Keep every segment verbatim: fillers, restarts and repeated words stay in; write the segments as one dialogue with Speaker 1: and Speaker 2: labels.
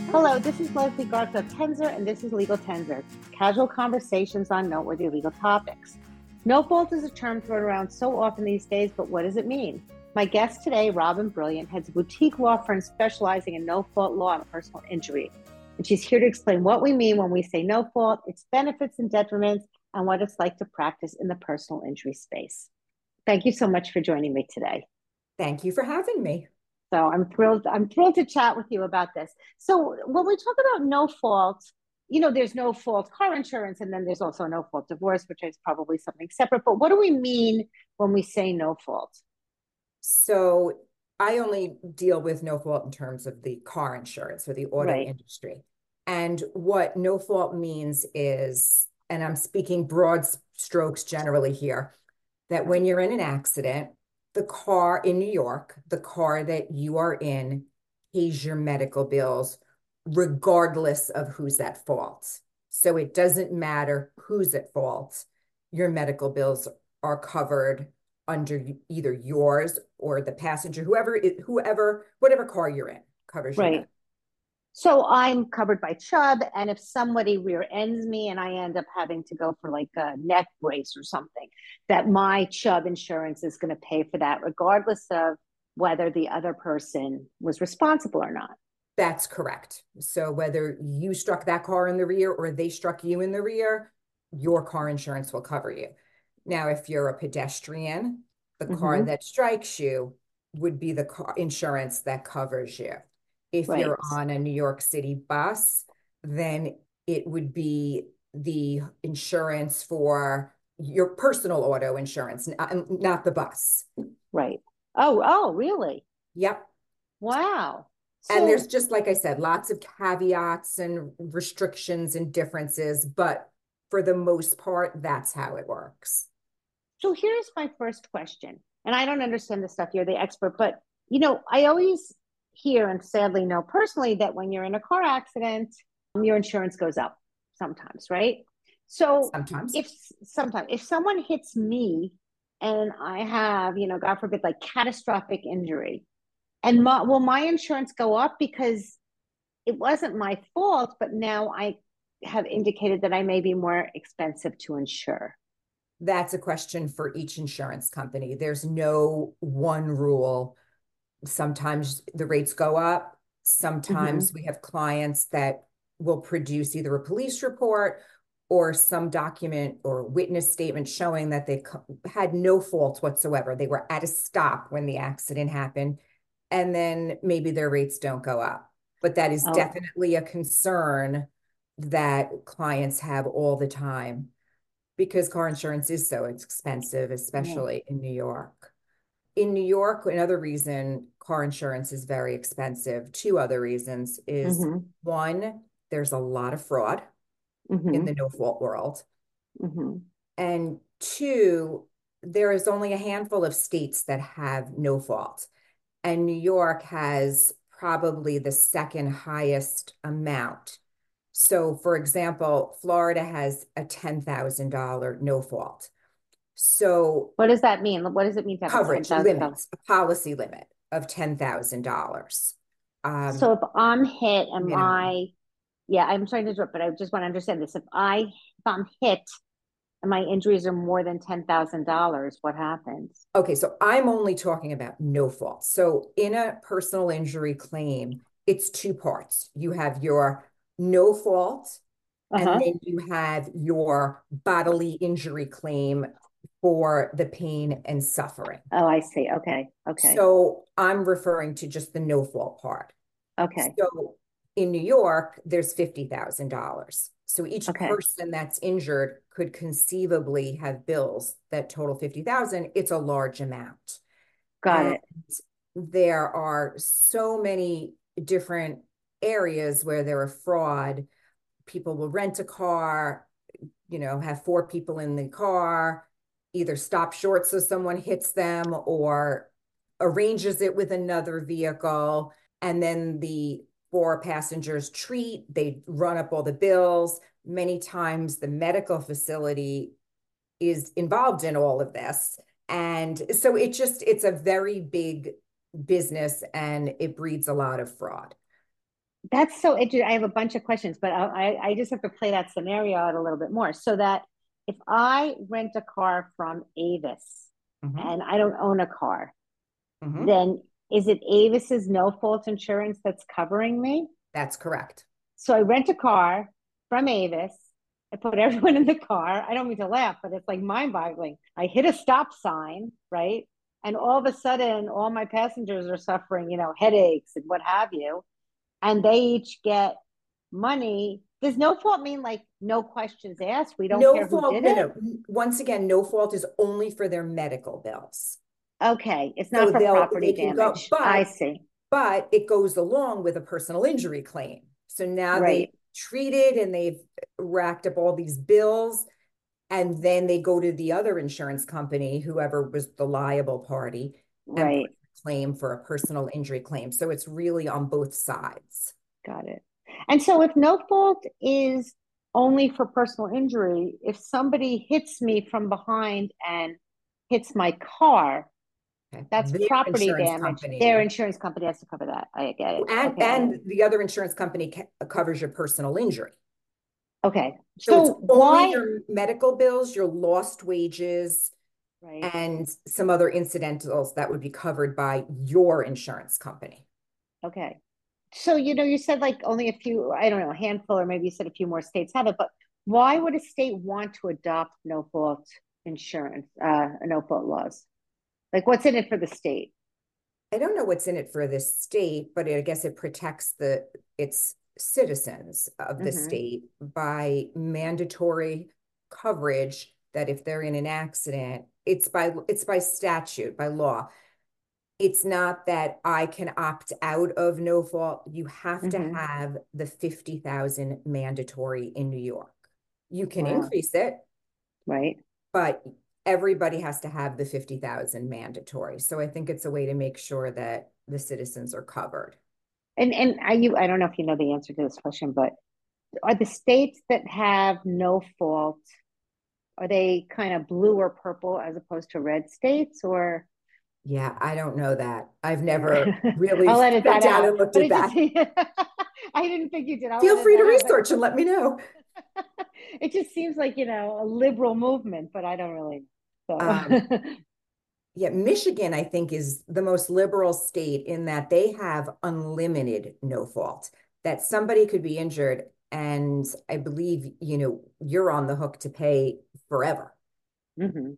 Speaker 1: Hello, this is Leslie Garth of Tenzer, and this is Legal Tenzer, casual conversations on noteworthy legal topics. No fault is a term thrown around so often these days, but what does it mean? My guest today, Robin Brilliant, has a boutique law firm specializing in no fault law and personal injury. And she's here to explain what we mean when we say no fault, its benefits and detriments, and what it's like to practice in the personal injury space. Thank you so much for joining me today.
Speaker 2: Thank you for having me.
Speaker 1: So I'm thrilled. I'm thrilled to chat with you about this. So when we talk about no fault, you know, there's no fault car insurance, and then there's also no fault divorce, which is probably something separate. But what do we mean when we say no fault?
Speaker 2: So I only deal with no fault in terms of the car insurance or the auto
Speaker 1: Right.
Speaker 2: industry. And what no fault means is, and I'm speaking broad strokes generally here, that when you're in an accident, the car in New York, the car that you are in pays your medical bills regardless of who's at fault. So it doesn't matter who's at fault, your medical bills are covered under either yours or the passenger, whoever, whoever, whatever car you're in covers your
Speaker 1: Right.
Speaker 2: medical.
Speaker 1: So I'm covered by Chubb, and if somebody rear ends me and I end up having to go for like a neck brace or something, that my Chubb insurance is going to pay for that, regardless of whether the other person was responsible or not.
Speaker 2: That's correct. So whether you struck that car in the rear or they struck you in the rear, your car insurance will cover you. Now, if you're a pedestrian, the car
Speaker 1: Mm-hmm.
Speaker 2: that strikes you would be the car insurance that covers you. If
Speaker 1: Right.
Speaker 2: you're on a New York City bus, then it would be the insurance for your personal auto insurance, not, not the bus.
Speaker 1: Right. Oh, oh, really?
Speaker 2: Yep.
Speaker 1: Wow.
Speaker 2: And there's
Speaker 1: So,
Speaker 2: just, like I said, lots of caveats and restrictions and differences, but for the most part, that's how it works.
Speaker 1: so here's my first question. And I don't understand this stuff. You're the expert, but you know, I always hear and sadly know personally that when you're in a car accident, your insurance goes up sometimes, right? So
Speaker 2: Sometimes.
Speaker 1: if sometimes if someone hits me and I have, you know, God forbid, like catastrophic injury, and my, will my insurance go up because it wasn't my fault, but now I have indicated that I may be more expensive to insure.
Speaker 2: That's a question for each insurance company. There's no one rule. Sometimes the rates go up.
Speaker 1: Mm-hmm.
Speaker 2: Sometimes we have clients that will produce either a police report or some document or witness statement showing that they had no fault whatsoever. They were at a stop when the accident happened, and then maybe their rates don't go up. But that is
Speaker 1: Oh,
Speaker 2: definitely a concern that clients have all the time because car insurance is so expensive,
Speaker 1: yeah.
Speaker 2: especially in New York. In New York, another reason car insurance is very expensive, two other reasons is
Speaker 1: Mm-hmm.
Speaker 2: one, there's a lot of fraud in
Speaker 1: Mm-hmm.
Speaker 2: the no fault world.
Speaker 1: Mm-hmm.
Speaker 2: And two, there is only a handful of states that have no fault. And New York has probably the second highest amount. So, for example, Florida has a ten thousand dollars no fault. So,
Speaker 1: What does that mean? What does it mean to have a
Speaker 2: coverage
Speaker 1: ten thousand dollars?
Speaker 2: limits, a policy limit of ten thousand dollars um,
Speaker 1: So if I'm hit, am
Speaker 2: minimum.
Speaker 1: I, yeah, I'm trying to interrupt, but I just want to understand this. If I, if I'm hit and my injuries are more than ten thousand dollars what happens?
Speaker 2: Okay, so I'm only talking about no fault. So, in a personal injury claim, it's two parts. You have your no fault, and
Speaker 1: Uh-huh.
Speaker 2: then you have your bodily injury claim for the pain and suffering.
Speaker 1: Oh, I see. Okay. Okay.
Speaker 2: So I'm referring to just the no fault part.
Speaker 1: Okay.
Speaker 2: So in New York, there's fifty thousand dollars. So each
Speaker 1: Okay.
Speaker 2: person that's injured could conceivably have bills that total fifty thousand. It's a large amount.
Speaker 1: Got
Speaker 2: And
Speaker 1: it.
Speaker 2: there are so many different areas where there are fraud. People will rent a car, you know, have four people in the car, either stop short so someone hits them or arranges it with another vehicle. And then the four passengers treat, they run up all the bills. Many times the medical facility is involved in all of this. And so it just, it's a very big business and it breeds a lot of fraud.
Speaker 1: That's so interesting. I have a bunch of questions, but I, I I just have to play that scenario out a little bit more. So that if I rent a car from Avis
Speaker 2: Hmm.
Speaker 1: and I don't own a car,
Speaker 2: Hmm.
Speaker 1: then is it Avis's no fault insurance that's covering me?
Speaker 2: That's correct.
Speaker 1: So I rent a car from Avis. I put everyone in the car. I don't mean to laugh, but it's like mind boggling. I hit a stop sign, right? And all of a sudden, all my passengers are suffering, you know, headaches and what have you. And they each get money. Does no fault mean like no questions asked? We don't
Speaker 2: No
Speaker 1: care who
Speaker 2: fault,
Speaker 1: did
Speaker 2: no,
Speaker 1: it?
Speaker 2: no. Once again, no fault is only for their medical bills.
Speaker 1: Okay. It's
Speaker 2: So
Speaker 1: not for
Speaker 2: they'll
Speaker 1: property
Speaker 2: they can go,
Speaker 1: damage. I
Speaker 2: but
Speaker 1: see.
Speaker 2: but it goes along with a personal injury claim. So now they
Speaker 1: Right.
Speaker 2: treated and they've racked up all these bills, and then they go to the other insurance company, whoever was the liable party, and put
Speaker 1: Right.
Speaker 2: a claim for a personal injury claim. So it's really on both sides.
Speaker 1: Got it. And so if no fault is only for personal injury, if somebody hits me from behind and hits my car,
Speaker 2: Okay.
Speaker 1: that's
Speaker 2: Their
Speaker 1: property
Speaker 2: insurance
Speaker 1: damage. Their
Speaker 2: company
Speaker 1: insurance company has to cover that. I get it.
Speaker 2: and
Speaker 1: Okay.
Speaker 2: and the other insurance company ca- covers your personal injury.
Speaker 1: Okay.
Speaker 2: So it's
Speaker 1: So
Speaker 2: only
Speaker 1: why?
Speaker 2: your medical bills, your lost wages,
Speaker 1: Right.
Speaker 2: and some other incidentals that would be covered by your insurance company.
Speaker 1: Okay. So, you know, you said like only a few, I don't know, a handful, or maybe you said a few more states have it, but why would a state want to adopt no fault insurance, uh, no fault laws? Like what's in it for the state?
Speaker 2: I don't know what's in it for the state, but I guess it protects the its citizens of the
Speaker 1: Mm-hmm.
Speaker 2: state by mandatory coverage that if they're in an accident, it's by it's by statute, by law. It's not that I can opt out of no fault. You have to
Speaker 1: Mm-hmm.
Speaker 2: have the fifty thousand mandatory in New York. You can
Speaker 1: Wow.
Speaker 2: increase it,
Speaker 1: Right.
Speaker 2: but everybody has to have the fifty thousand mandatory. So I think it's a way to make sure that the citizens are covered.
Speaker 1: And and I you I don't know if you know the answer to this question, but are the states that have no fault, are they kind of blue or purple as opposed to red states or
Speaker 2: Yeah, I don't know that. I've never
Speaker 1: I'll
Speaker 2: really
Speaker 1: edit
Speaker 2: sat
Speaker 1: that
Speaker 2: down
Speaker 1: out.
Speaker 2: and looked
Speaker 1: But
Speaker 2: at
Speaker 1: it just
Speaker 2: that.
Speaker 1: I didn't think you did. I'll
Speaker 2: Feel
Speaker 1: edit
Speaker 2: free to
Speaker 1: that out. But
Speaker 2: research and let me know.
Speaker 1: it just seems like, you know, a liberal movement, but I don't really know.
Speaker 2: Um,
Speaker 1: So
Speaker 2: yeah, Michigan, I think, is the most liberal state in that they have unlimited no fault, that somebody could be injured. And I believe, you know, you're on the hook to pay forever.
Speaker 1: hmm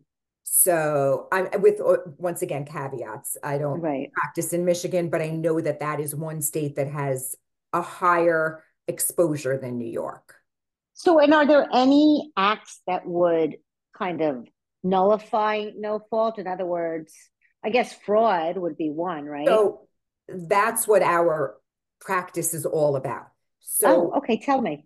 Speaker 2: So I'm with, uh, once again, caveats. I don't
Speaker 1: right.
Speaker 2: practice in Michigan, but I know that that is one state that has a higher exposure than New York.
Speaker 1: So, and are there any acts that would kind of nullify no fault? In other words, I guess fraud would be one, right?
Speaker 2: So that's what our practice is all about.
Speaker 1: Oh,
Speaker 2: So,
Speaker 1: okay. Tell me.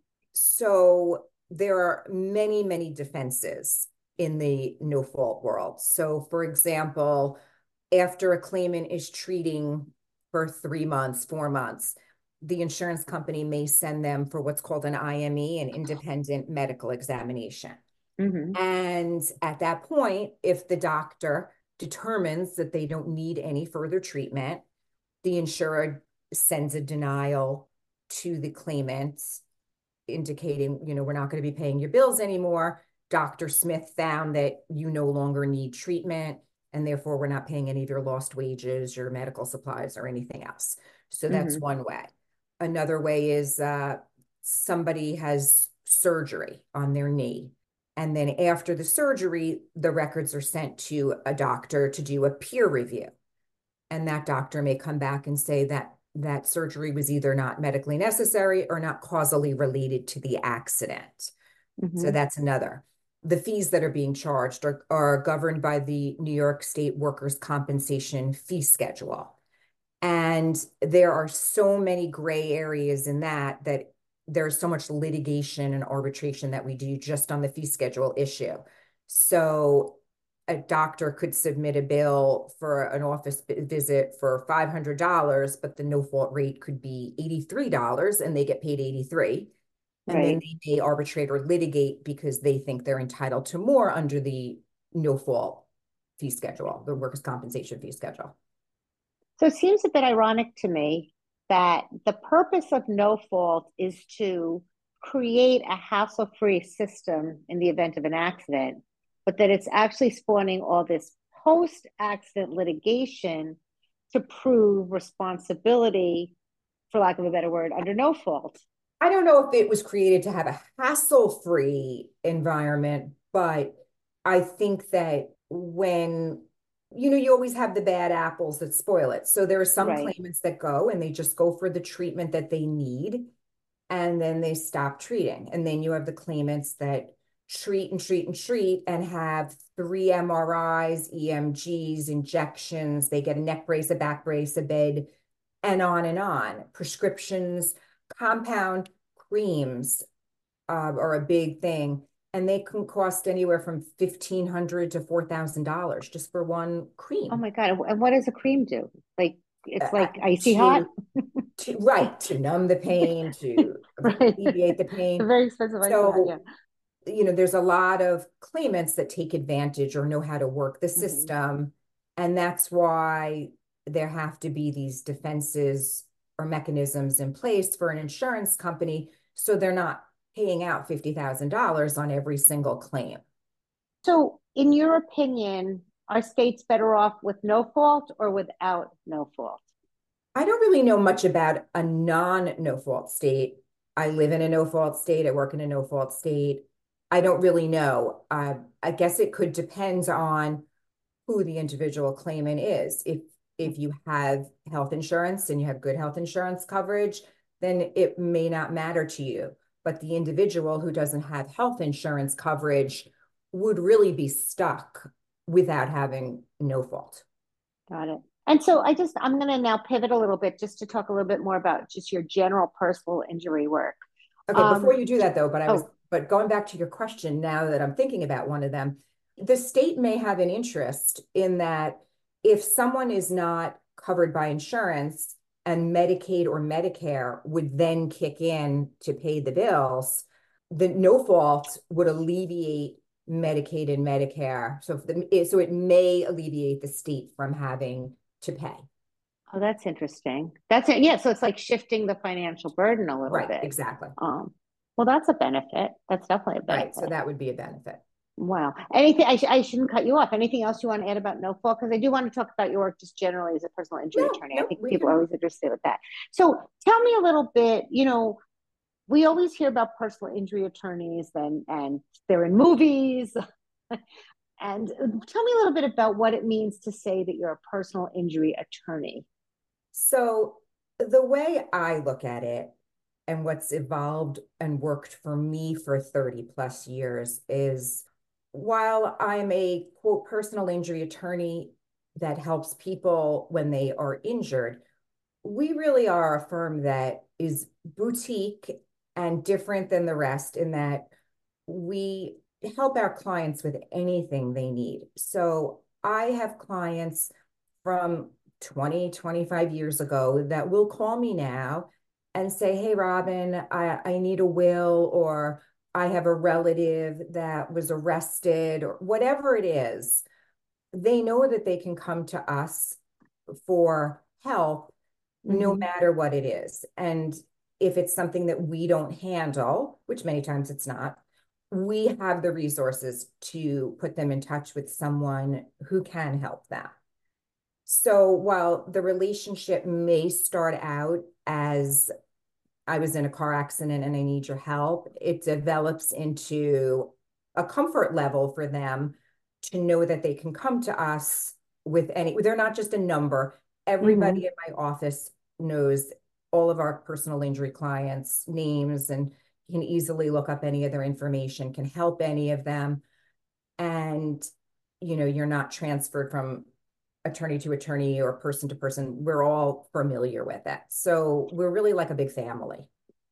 Speaker 2: so there are many, many defenses in the no fault world. So, for example, after a claimant is treating for three months, four months, the insurance company may send them for what's called an I M E, an independent medical examination.
Speaker 1: hmm
Speaker 2: And at that point, if the doctor determines that they don't need any further treatment, the insurer sends a denial to the claimant indicating, you know, we're not going to be paying your bills anymore. Doctor Smith found that you no longer need treatment, and therefore we're not paying any of your lost wages, your medical supplies, or anything else. So that's
Speaker 1: hmm
Speaker 2: one way. Another way is uh, somebody has surgery on their knee. And then after the surgery, the records are sent to a doctor to do a peer review. And that doctor may come back and say that that surgery was either not medically necessary or not causally related to the accident. So
Speaker 1: hmm
Speaker 2: that's another. The fees that are being charged are, are governed by the New York State Workers' Compensation fee schedule. And there are so many gray areas in that that there's so much litigation and arbitration that we do just on the fee schedule issue. So a doctor could submit a bill for an office visit for five hundred dollars, but the no fault rate could be eighty-three dollars and they get paid eighty-three. And then
Speaker 1: Right.
Speaker 2: they may arbitrate or litigate because they think they're entitled to more under the no fault fee schedule, the workers' compensation fee schedule.
Speaker 1: So it seems a bit ironic to me. that the purpose of no fault is to create a hassle free system in the event of an accident, but that it's actually spawning all this post accident litigation to prove responsibility, for lack of a better word, under no fault.
Speaker 2: I don't know if it was created to have a hassle-free environment, but I think that when, you know, you always have the bad apples that spoil it. So there are some
Speaker 1: Right.
Speaker 2: claimants that go and they just go for the treatment that they need, and then they stop treating. And then you have the claimants that treat and treat and treat and have three M R Is, E M Gs, injections, they get a neck brace, a back brace, a bed, and on and on. Prescriptions, compound creams uh, are a big thing, and they can cost anywhere from fifteen hundred to four thousand dollars just for one
Speaker 1: Oh
Speaker 2: cream.
Speaker 1: my God. And what does a cream do? Like, it's
Speaker 2: Uh,
Speaker 1: like icy hot.
Speaker 2: to to right to numb the pain, to
Speaker 1: Right.
Speaker 2: alleviate the
Speaker 1: A
Speaker 2: pain.
Speaker 1: very expensive icy hot. Yeah.
Speaker 2: So, you know, there's a lot of claimants that take advantage or know how to work the
Speaker 1: Mm-hmm.
Speaker 2: system. And that's why there have to be these defenses or mechanisms in place for an insurance company so they're not paying out fifty thousand dollars on every single claim.
Speaker 1: So, in your opinion, are states better off with no fault or without no fault?
Speaker 2: I don't really know much about a non no fault state. I live in a no fault state. I work in a no fault state. I don't really know. Uh, I guess it could depend on who the individual claimant is. If if you have health insurance and you have good health insurance coverage, then it may not matter to you. But the individual who doesn't have health insurance coverage would really be stuck without having no fault.
Speaker 1: Got it. And so I just, I'm going to now pivot a little bit just to talk a little bit more about just your general personal injury work.
Speaker 2: Okay, before
Speaker 1: Um,
Speaker 2: you do that though, but I was,
Speaker 1: oh,
Speaker 2: but going back to your question now that I'm thinking about one of them, the state may have an interest in that if someone is not covered by insurance and Medicaid or Medicare would then kick in to pay the bills, the no fault would alleviate Medicaid and Medicare. So, if the, so it may alleviate the state from having to pay.
Speaker 1: oh, that's interesting. That's it. Yeah. So it's like shifting the financial burden a little
Speaker 2: Right,
Speaker 1: bit.
Speaker 2: exactly.
Speaker 1: Um, well, that's a benefit. That's definitely a
Speaker 2: Right. So
Speaker 1: benefit.
Speaker 2: that would be a benefit.
Speaker 1: Wow. Anything, I, sh I shouldn't cut you off. Anything else you want to add about no fault? Because I do want to talk about your work just generally as a personal injury
Speaker 2: No,
Speaker 1: attorney. I
Speaker 2: no,
Speaker 1: think
Speaker 2: we
Speaker 1: people are
Speaker 2: can.
Speaker 1: always interested with that. So tell me a little bit, you know, we always hear about personal injury attorneys and and they're in movies. And tell me a little bit about what it means to say that you're a personal injury attorney.
Speaker 2: So the way I look at it and what's evolved and worked for me for thirty plus years is while I'm a quote personal injury attorney that helps people when they are injured, we really are a firm that is boutique and different than the rest in that we help our clients with anything they need. So I have clients from twenty, twenty-five years ago that will call me now and say, hey, Robin, I, I need a will, or I have a relative that was arrested, or whatever it is. They know that they can come to us for help no
Speaker 1: Mm-hmm.
Speaker 2: matter what it is. And if it's something that we don't handle, which many times it's not, we have the resources to put them in touch with someone who can help them. So while the relationship may start out as I was in a car accident and I need your help, it develops into a comfort level for them to know that they can come to us with any, they're not just a number.
Speaker 1: Mm-hmm.
Speaker 2: Everybody in my office knows all of our personal injury clients' names and can easily look up any of their information, can help any of them. And, you know, you're not transferred from attorney to attorney or person to person. We're all familiar with it. So we're really like a big family.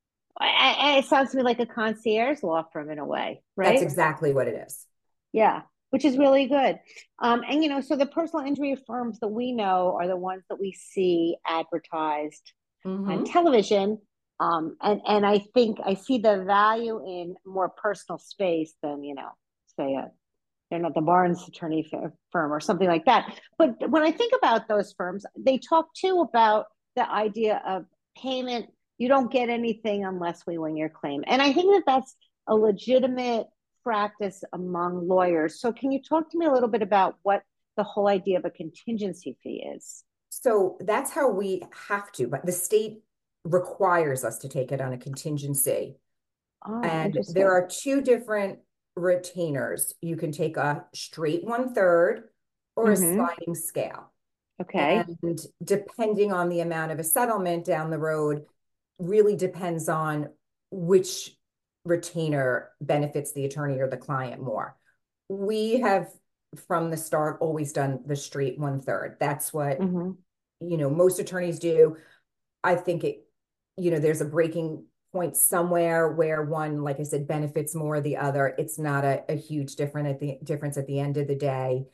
Speaker 1: I, it sounds to me like a concierge law firm in a way,
Speaker 2: That's
Speaker 1: right?
Speaker 2: exactly what it is.
Speaker 1: Yeah, which is really good. Um, and you know, so the personal injury firms that we know are the ones that we see advertised on
Speaker 2: Mm-hmm.
Speaker 1: television. Um, and and I think I see the value in more personal space than you know, say a they're not the Barnes attorney firm or something like that. But when I think about those firms, they talk too about the idea of payment. You don't get anything unless we win your claim. And I think that that's a legitimate practice among lawyers. So can you talk to me a little bit about what the whole idea of a contingency fee is?
Speaker 2: So that's how we have to, but the state requires us to take it on a contingency.
Speaker 1: Oh,
Speaker 2: And there
Speaker 1: interesting.
Speaker 2: are two different retainers. You can take a straight one third or a
Speaker 1: Mm-hmm.
Speaker 2: sliding scale.
Speaker 1: Okay.
Speaker 2: And depending on the amount of a settlement down the road, really depends on which retainer benefits the attorney or the client more. We have from the start always done the straight one third. That's what,
Speaker 1: Mm-hmm.
Speaker 2: you know, most attorneys do. I think it, you know, there's a breaking point somewhere where one, like I said, benefits more the other. It's not a, a huge different at the difference at the end of the day.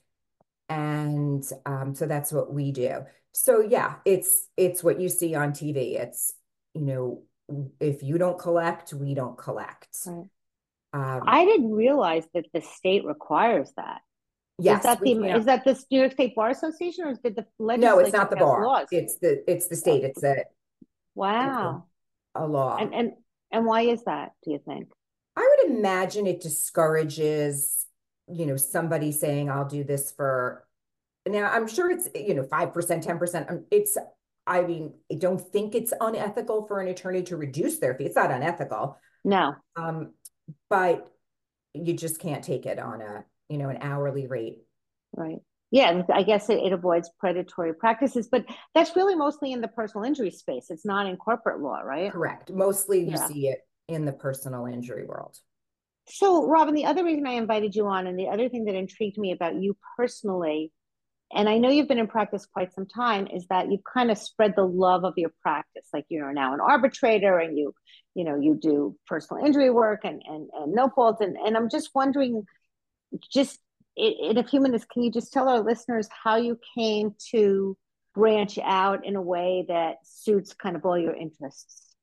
Speaker 2: And um, so that's what we do. So yeah, it's it's what you see on T V. It's, you know, if you don't collect, we don't collect.
Speaker 1: Right.
Speaker 2: Um,
Speaker 1: I didn't realize that the state requires that. Is
Speaker 2: yes,
Speaker 1: that
Speaker 2: we
Speaker 1: the
Speaker 2: can't.
Speaker 1: is that the New York State Bar Association, or did the
Speaker 2: No, it's
Speaker 1: legislature
Speaker 2: not the
Speaker 1: pass
Speaker 2: bar.
Speaker 1: laws?
Speaker 2: It's the it's the
Speaker 1: Uh,
Speaker 2: state. It's a it's a,
Speaker 1: Wow.
Speaker 2: a law.
Speaker 1: And and and why is that, do you think?
Speaker 2: I would imagine it discourages, you know, somebody saying, I'll do this for now. I'm sure it's, you know, five percent, ten percent. Um, It's, I mean, I don't think it's unethical for an attorney to reduce their fee. It's not unethical.
Speaker 1: No,
Speaker 2: Um, but you just can't take it on a, you know, an hourly rate.
Speaker 1: right. Yeah, I guess it, it avoids predatory practices, but that's really mostly in the personal injury space. It's not in corporate law, right?
Speaker 2: Correct. Mostly you
Speaker 1: Yeah.
Speaker 2: see it in the personal injury world.
Speaker 1: So, Robin, the other reason I invited you on, and the other thing that intrigued me about you personally, and I know you've been in practice quite some time, is that you've kind of spread the love of your practice. Like you're now an arbitrator, and you, you know, you do personal injury work and and and no fault. And and I'm just wondering, just in, in a few minutes, can you just tell our listeners how you came to branch out in a way that suits kind of all your interests?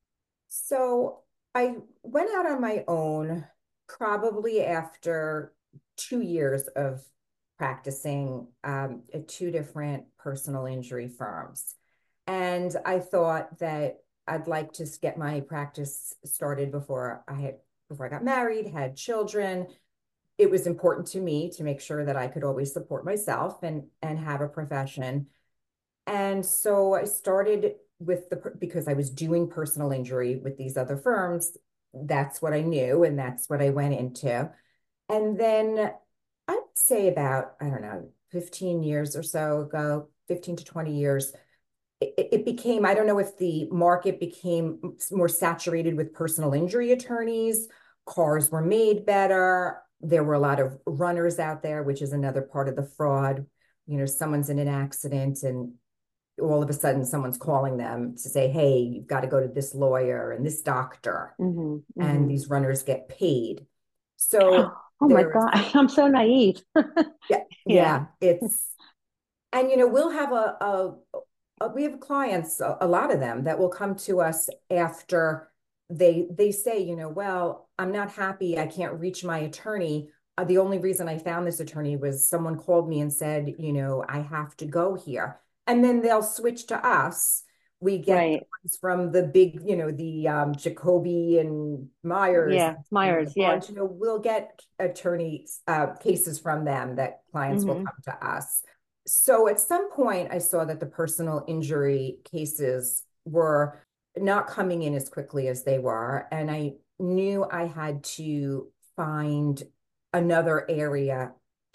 Speaker 2: So I went out on my own probably after two years of practicing um, at two different personal injury firms. And I thought that I'd like to get my practice started before I had before I got married, had children. It was important to me to make sure that I could always support myself and and have a profession. And so I started with the, because I was doing personal injury with these other firms. That's what I knew, and that's what I went into. And then I'd say about, I don't know, fifteen years or so ago, fifteen to twenty years, it, it became, I don't know if the market became more saturated with personal injury attorneys, cars were made better. There were a lot of runners out there, which is another part of the fraud. You know, someone's in an accident and all of a sudden someone's calling them to say, hey, you've got to go to this lawyer and this doctor,
Speaker 1: Mm-hmm,
Speaker 2: and
Speaker 1: mm-hmm.
Speaker 2: these runners get paid. So
Speaker 1: Oh, oh my
Speaker 2: there's,
Speaker 1: God, I'm so naive.
Speaker 2: yeah,
Speaker 1: Yeah.
Speaker 2: yeah, it's, and you know, we'll have a, a, a we have clients, a, a lot of them that will come to us after they they say, you know, well, I'm not happy, I can't reach my attorney. Uh, the only reason I found this attorney was someone called me and said, you know, I have to go here. And then they'll switch to us. We get
Speaker 1: Right.
Speaker 2: ones from the big, you know, the um, Jacoby and Myers,
Speaker 1: Yeah.
Speaker 2: and the
Speaker 1: Myers. Yeah.
Speaker 2: Barnes, you know, we'll get attorney uh, cases from them that clients will
Speaker 1: Mm-hmm.
Speaker 2: come to us. So at some point, I saw that the personal injury cases were not coming in as quickly as they were. And I knew I had to find another area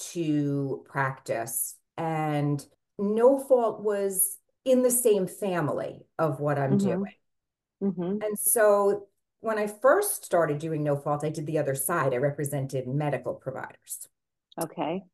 Speaker 2: to practice. And no fault was in the same family of what I'm doing.
Speaker 1: Mm-hmm. Mm-hmm.
Speaker 2: And so when I first started doing no fault, I did the other side. I represented medical providers.
Speaker 1: Okay.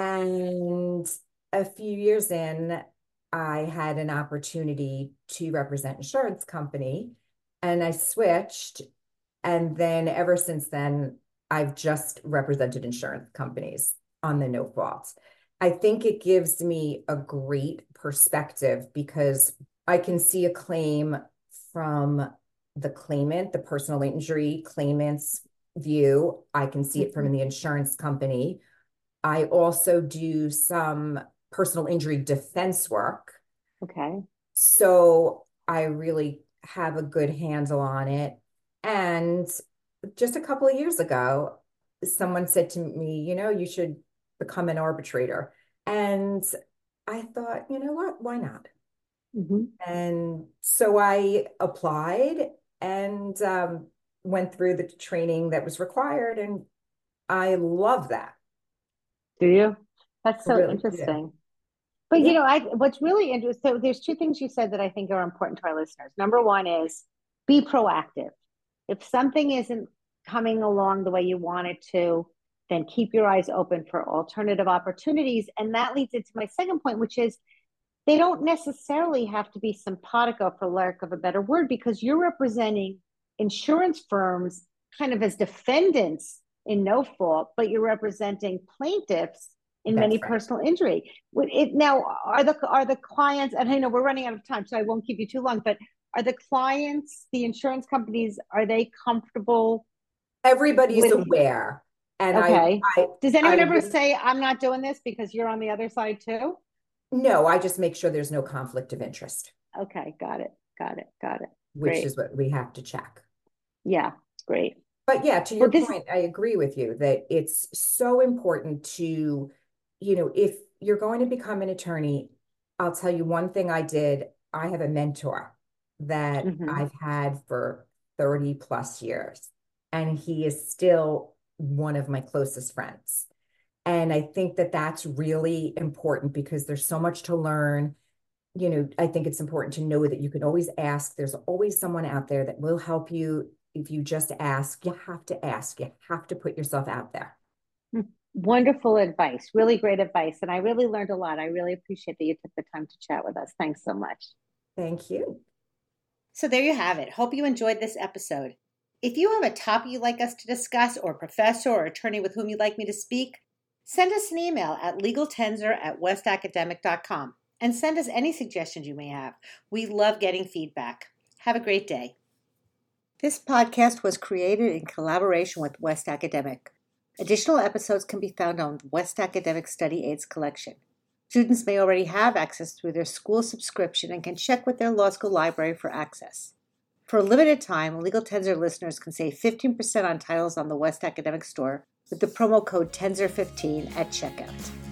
Speaker 2: And a few years in, I had an opportunity to represent insurance company, and I switched. And then ever since then, I've just represented insurance companies on the no fault. I think it gives me a great perspective because I can see a claim from the claimant, the personal injury claimant's view. I can see it
Speaker 1: Mm-hmm.
Speaker 2: from the insurance company. I also do some personal injury defense work.
Speaker 1: Okay.
Speaker 2: So I really have a good handle on it. And just a couple of years ago, someone said to me, you know, you should become an arbitrator. And I thought, you know what? Why not?
Speaker 1: Mm-hmm.
Speaker 2: And so I applied and um, went through the training that was required. And I love that.
Speaker 1: Do you? That's
Speaker 2: I
Speaker 1: so
Speaker 2: really do.
Speaker 1: interesting. But you
Speaker 2: Yeah,
Speaker 1: know, I what's really interesting, so there's two things you said that I think are important to our listeners. Number one is be proactive. If something isn't coming along the way you want it to, then keep your eyes open for alternative opportunities. And that leads into my second point, which is they don't necessarily have to be simpatico, for lack of a better word, because you're representing insurance firms kind of as defendants in no fault, but you're representing plaintiffs in many
Speaker 2: that's right.
Speaker 1: personal injury. It, now, are the are the clients? And I know we're running out of time, so I won't keep you too long. But are the clients, the insurance companies, are they comfortable
Speaker 2: Everybody's
Speaker 1: with?
Speaker 2: aware. And I,
Speaker 1: Okay.
Speaker 2: I,
Speaker 1: Does
Speaker 2: I
Speaker 1: anyone ever
Speaker 2: would,
Speaker 1: say, "I'm not doing this" because you're on the other side too?
Speaker 2: no, I just make sure there's no conflict of interest,
Speaker 1: Okay, got it, got it, got it.
Speaker 2: which
Speaker 1: Great.
Speaker 2: is what we have to check.
Speaker 1: Yeah, great.
Speaker 2: But yeah, to
Speaker 1: Well,
Speaker 2: your
Speaker 1: this,
Speaker 2: point, I agree with you that it's so important to, you know, if you're going to become an attorney, I'll tell you one thing I did. I have a mentor that
Speaker 1: mhm.
Speaker 2: I've had for thirty plus years, and he is still one of my closest friends. And I think that that's really important because there's so much to learn. You know, I think it's important to know that you can always ask. There's always someone out there that will help you. If you just ask, you have to ask. You have to put yourself out there.
Speaker 1: Wonderful advice, really great advice. And I really learned a lot. I really appreciate that you took the time to chat with us. Thanks so much.
Speaker 2: Thank you.
Speaker 1: So there you have it. Hope you enjoyed this episode. If you have a topic you'd like us to discuss, or a professor or attorney with whom you'd like me to speak, send us an email at legaltensor at west academic dot com and send us any suggestions you may have. We love getting feedback. Have a great day. This podcast was created in collaboration with West Academic. Additional episodes can be found on West Academic Study Aids collection. Students may already have access through their school subscription and can check with their law school library for access. For a limited time, Legal Tensor listeners can save fifteen percent on titles on the West Academic Store with the promo code Tensor fifteen at checkout.